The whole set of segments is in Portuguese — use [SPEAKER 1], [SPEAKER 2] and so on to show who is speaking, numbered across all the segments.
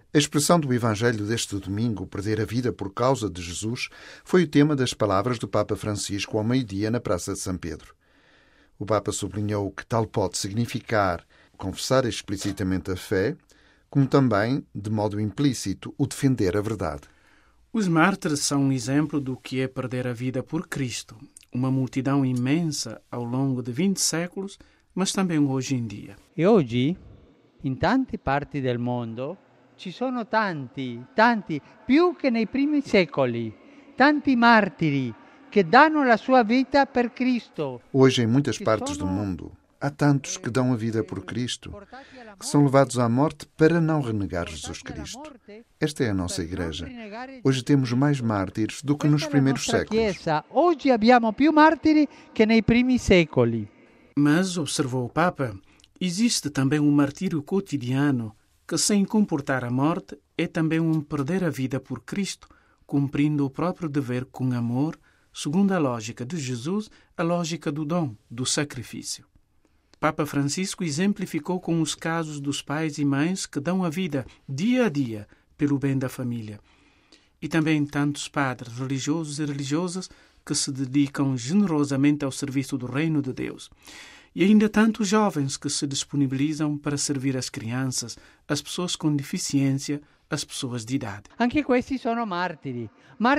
[SPEAKER 1] A expressão do Evangelho deste domingo, perder a vida por causa de Jesus, foi o tema das palavras do Papa Francisco ao meio-dia na Praça de São Pedro. O Papa sublinhou que tal pode significar confessar explicitamente a fé, como também, de modo implícito, o defender a verdade.
[SPEAKER 2] Os mártires são um exemplo do que é perder a vida por Cristo. Uma multidão imensa ao longo de 20 séculos, mas também hoje em dia.
[SPEAKER 3] E oggi, in tante parti del mondo, ci sono tanti, più che nei primi secoli, tanti martiri che danno la sua vita per Cristo.
[SPEAKER 1] Hoje, em muitas partes do mundo, há tantos que dão a vida por Cristo, que são levados à morte para não renegar Jesus Cristo. Esta é a nossa Igreja. Hoje temos mais mártires do que nos primeiros séculos.
[SPEAKER 3] Hoje abbiamo più martiri che nei primi secoli.
[SPEAKER 2] Mas, observou o Papa, existe também um martírio cotidiano que, sem comportar a morte, é também um perder a vida por Cristo, cumprindo o próprio dever com amor, segundo a lógica de Jesus, a lógica do dom, do sacrifício. Papa Francisco exemplificou com os casos dos pais e mães que dão a vida, dia a dia, pelo bem da família. E também tantos padres religiosos e religiosas que se dedicam generosamente ao serviço do reino de Deus. E ainda tantos jovens que se disponibilizam para servir as crianças, as pessoas com deficiência, as pessoas de idade.
[SPEAKER 3] Anche questi sono martiri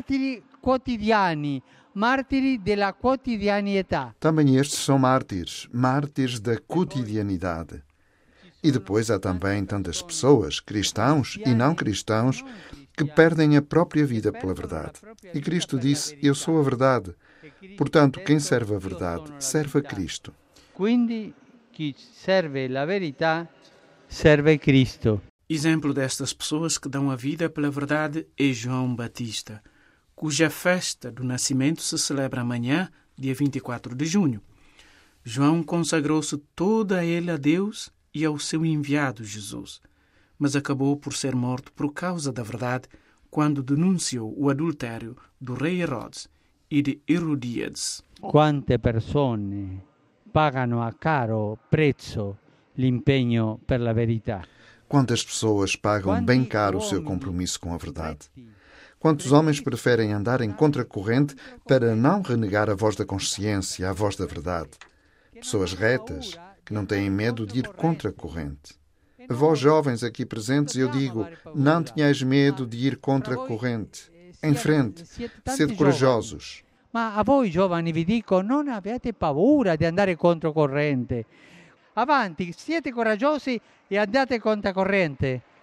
[SPEAKER 3] quotidiani, martiri della quotidianità.
[SPEAKER 1] Também estes são mártires da cotidianidade. E depois há também tantas pessoas, cristãos e não cristãos, que perdem a própria vida pela verdade. E Cristo disse, eu sou a verdade. Portanto, quem serve a verdade, serve a Cristo.
[SPEAKER 3] Quindi, chi serve la verità, serve Cristo.
[SPEAKER 2] Exemplo destas pessoas que dão a vida pela verdade é João Batista, cuja festa do nascimento se celebra amanhã, dia 24 de junho. João consagrou-se toda ele a Deus e ao seu enviado Jesus, mas acabou por ser morto por causa da verdade quando denunciou o adultério do rei Herodes e de Herodíades.
[SPEAKER 3] Quante persone pagano a caro prezzo l'impegno per la verità.
[SPEAKER 1] Quantas pessoas pagam bem caro o seu compromisso com a verdade? Quantos homens preferem andar em contracorrente para não renegar a voz da consciência, a voz da verdade? Pessoas retas, que não têm medo de ir contra a corrente. A vós, jovens aqui presentes, eu digo, não tenhais medo de ir contra a corrente. Em frente, sede corajosos.
[SPEAKER 3] Ma a voi giovani vi dico, non abbiate paura di andare controcorrente. Avanti, siete coraggiosi e andate controcorrente.